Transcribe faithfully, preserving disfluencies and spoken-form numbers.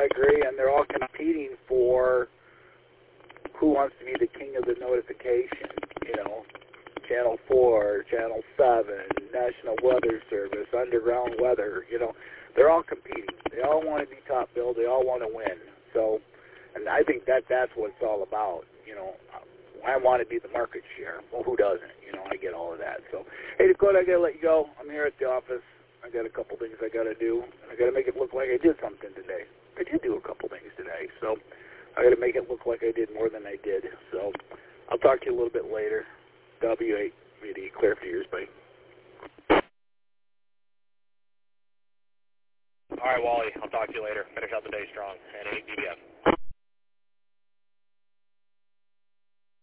agree, and they're all competing for who wants to be the king of the notification, you know. Channel four, Channel seven, National Weather Service, Underground Weather, you know. They're all competing. They all want to be top billed. They all want to win. So, and I think that that's what it's all about, you know. I want to be the market share. Well, who doesn't? You know, I get all of that. So, hey, Dakota, I got to let you go. I'm here at the office. I got a couple things I got to do. I got to make it look like I did something today. I did do a couple things today. So, I got to make it look like I did more than I did. So, I'll talk to you a little bit later. W eight, media, clear for yours, buddy. All right, Wally, I'll talk to you later. Finish out the day strong. And eight D B M.